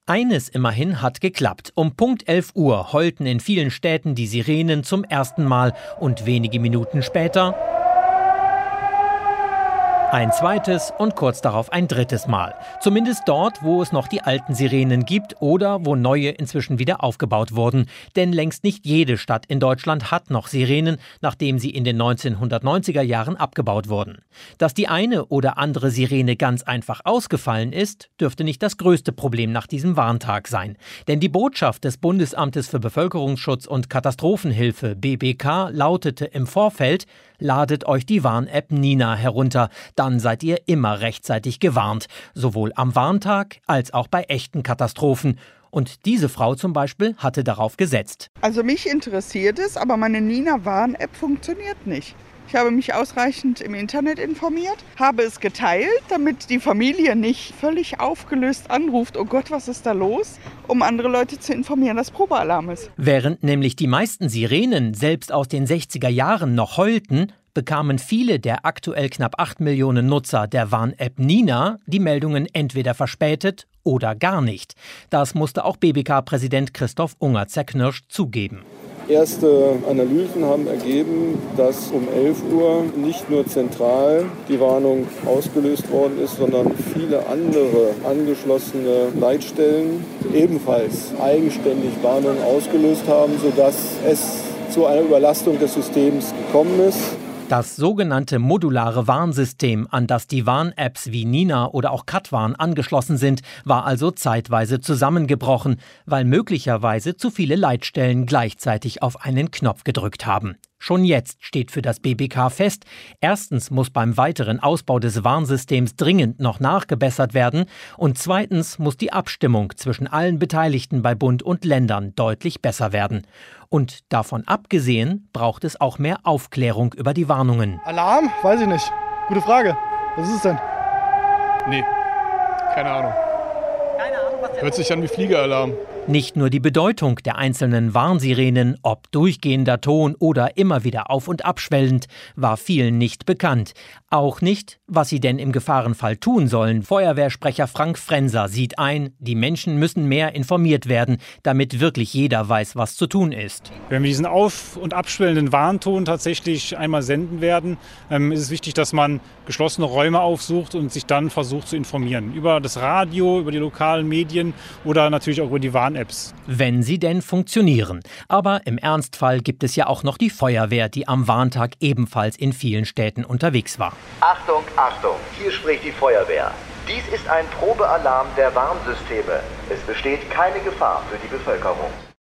Eines immerhin hat geklappt. Um Punkt 11 Uhr heulten in vielen Städten die Sirenen zum ersten Mal und wenige Minuten später ein zweites und kurz darauf ein drittes Mal. Zumindest dort, wo es noch die alten Sirenen gibt oder wo neue inzwischen wieder aufgebaut wurden. Denn längst nicht jede Stadt in Deutschland hat noch Sirenen, nachdem sie in den 1990er Jahren abgebaut wurden. Dass die eine oder andere Sirene ganz einfach ausgefallen ist, dürfte nicht das größte Problem nach diesem Warntag sein. Denn die Botschaft des Bundesamtes für Bevölkerungsschutz und Katastrophenhilfe BBK lautete im Vorfeld: Ladet euch die Warn-App Nina herunter, dann seid ihr immer rechtzeitig gewarnt, sowohl am Warntag als auch bei echten Katastrophen. Und diese Frau zum Beispiel hatte darauf gesetzt. Also mich interessiert es, aber meine Nina Warn-App funktioniert nicht. Ich habe mich ausreichend im Internet informiert, habe es geteilt, damit die Familie nicht völlig aufgelöst anruft, oh Gott, was ist da los, um andere Leute zu informieren, dass Probealarm ist. Während nämlich die meisten Sirenen selbst aus den 60er Jahren noch heulten, bekamen viele der aktuell knapp 8 Millionen Nutzer der Warn-App Nina die Meldungen entweder verspätet oder gar nicht. Das musste auch BBK-Präsident Christoph Unger zerknirscht zugeben. Erste Analysen haben ergeben, dass um 11 Uhr nicht nur zentral die Warnung ausgelöst worden ist, sondern viele andere angeschlossene Leitstellen ebenfalls eigenständig Warnungen ausgelöst haben, sodass es zu einer Überlastung des Systems gekommen ist. Das sogenannte modulare Warnsystem, an das die Warn-Apps wie Nina oder auch Katwarn angeschlossen sind, war also zeitweise zusammengebrochen, weil möglicherweise zu viele Leitstellen gleichzeitig auf einen Knopf gedrückt haben. Schon jetzt steht für das BBK fest: Erstens muss beim weiteren Ausbau des Warnsystems dringend noch nachgebessert werden und zweitens muss die Abstimmung zwischen allen Beteiligten bei Bund und Ländern deutlich besser werden. Und davon abgesehen braucht es auch mehr Aufklärung über die Warnungen. Alarm? Weiß ich nicht. Gute Frage. Was ist es denn? Nee, keine Ahnung. Hört sich an wie Fliegeralarm. Nicht nur die Bedeutung der einzelnen Warnsirenen, ob durchgehender Ton oder immer wieder auf- und abschwellend, war vielen nicht bekannt. Auch nicht, was sie denn im Gefahrenfall tun sollen. Feuerwehrsprecher Frank Frenser sieht ein, die Menschen müssen mehr informiert werden, damit wirklich jeder weiß, was zu tun ist. Wenn wir diesen auf- und abschwellenden Warnton tatsächlich einmal senden werden, ist es wichtig, dass man geschlossene Räume aufsucht und sich dann versucht zu informieren. Über das Radio, über die lokalen Medien oder natürlich auch über die Warn-Apps. Wenn sie denn funktionieren. Aber im Ernstfall gibt es ja auch noch die Feuerwehr, die am Warntag ebenfalls in vielen Städten unterwegs war. Achtung, Achtung, hier spricht die Feuerwehr. Dies ist ein Probealarm der Warnsysteme. Es besteht keine Gefahr für die Bevölkerung.